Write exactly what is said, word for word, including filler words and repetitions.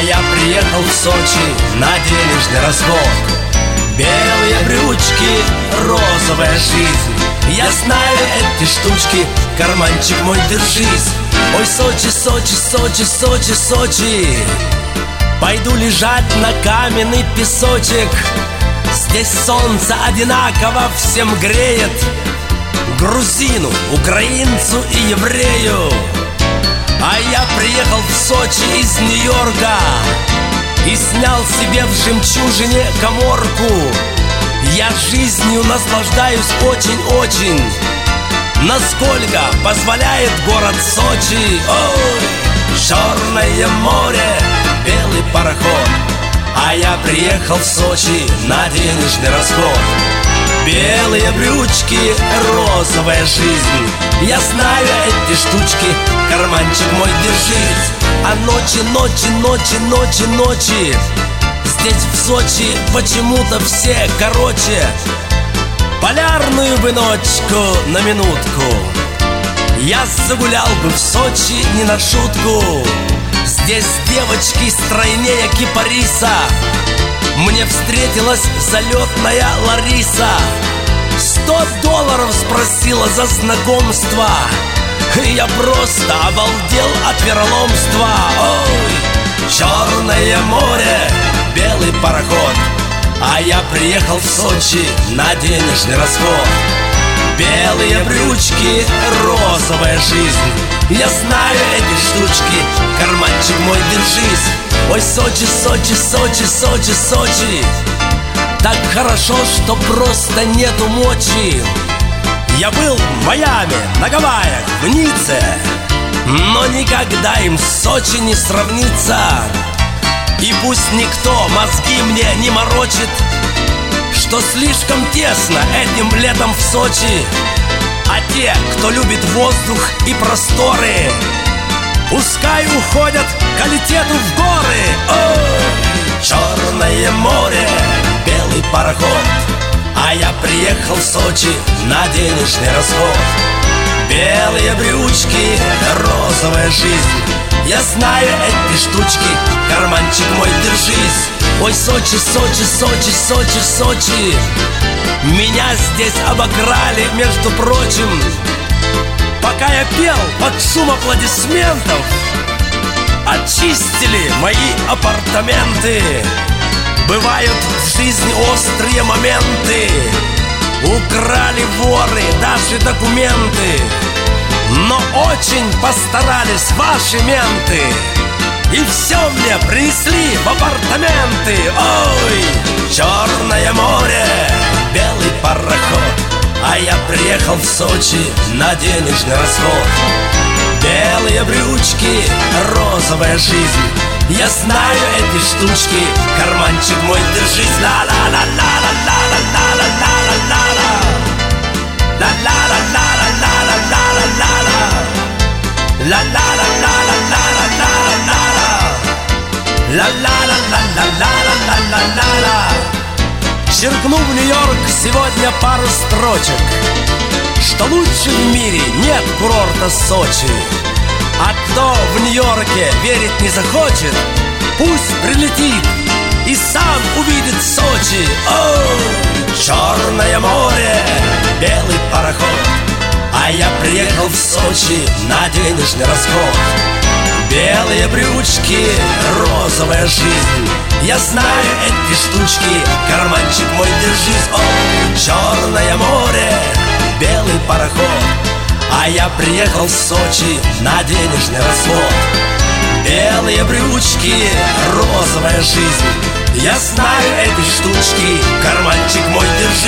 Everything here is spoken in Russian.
я приехал в Сочи на денежный расход. Белые брючки, розовая жизнь. Я знаю эти штучки, карманчик мой, держись. Ой, Сочи, Сочи, Сочи, Сочи, Сочи. Пойду лежать на каменный песочек. Здесь солнце одинаково всем греет, грузину, украинцу и еврею. А я приехал в Сочи из Нью-Йорка и снял себе в жемчужине каморку. Я жизнью наслаждаюсь очень-очень, насколько позволяет город Сочи. Ой, Черное море, белый пароход. А я приехал в Сочи на денежный расход. Белые брючки, розовая жизнь. Я знаю эти штучки, карманчик мой, держись. А ночи, ночи, ночи, ночи, ночи здесь в Сочи почему-то все короче. Полярную бы ночку на минутку я загулял бы в Сочи не на шутку. Здесь девочки стройнее кипариса. Мне встретилась залетная Лариса. Сто долларов спросила за знакомство. Я просто обалдел от вероломства. Ой, Черное море, белый пароход. А я приехал в Сочи на денежный расход. Белые брючки, розовая жизнь. Я знаю эти штучки, карманчик мой, держись. Ой, Сочи, Сочи, Сочи, Сочи, Сочи. Так хорошо, что просто нету мочи. Я был в Майами, на Гавайях, в Ницце, но никогда им Сочи не сравнится. И пусть никто мозги мне не морочит, что слишком тесно этим летом в Сочи. А те, кто любит воздух и просторы, пускай уходят к квалитету в горы. Ой, Черное море, белый пароход. А я приехал в Сочи на денежный расход. Белые брючки, розовая жизнь. Я знаю эти штучки, карманчик мой, держись. Ой, Сочи, Сочи, Сочи, Сочи, Сочи. Меня здесь обокрали, между прочим. Пока я пел под шум аплодисментов, очистили мои апартаменты. Бывают в жизни острые моменты. Украли воры даже документы, но очень постарались ваши менты, и все мне принесли в апартаменты. Ой, Черное море, белый пароход. А я приехал в Сочи на денежный расход. Белые брючки, розовая жизнь. Я знаю эти штучки, карманчик мой, держись. Ла-ла-ла-ла-ла-ла-ла-ла-ла-ла-ла-ла. Ла-ла-ла-ла-ла-ла-ла-ла-ла-ла. Ла-ла-ла-ла-ла-ла-ла-ла-ла. Ла-ла-ла-ла-ла-ла-ла-ла-ла. Черкну в Нью-Йорк сегодня пару строчек, что лучше в мире нет курорта Сочи. А кто в Нью-Йорке верить не захочет, пусть прилетит и сам увидит Сочи. Ой, Черное море, белый пароход. А я приехал в Сочи на денежный расход. Белые брючки, розовая жизнь. Я знаю эти штучки, карманчик мой, держись. Ой, Черное море, белый пароход. А я приехал в Сочи на денежный расход. Белые брючки, розовая жизнь. Я знаю эти штучки, карманчик мой, держись.